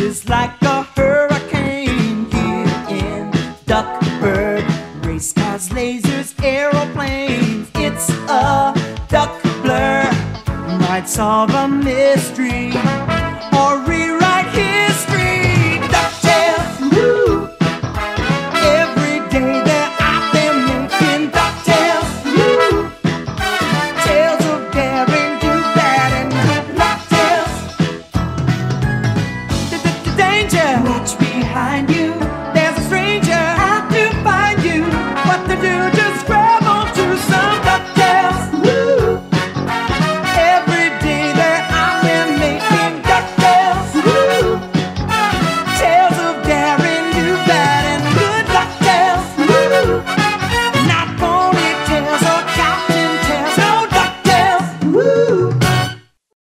is like a hurricane here in Duckburg. Race cars, lasers, aeroplanes. It's a duck blur. Might solve a mystery or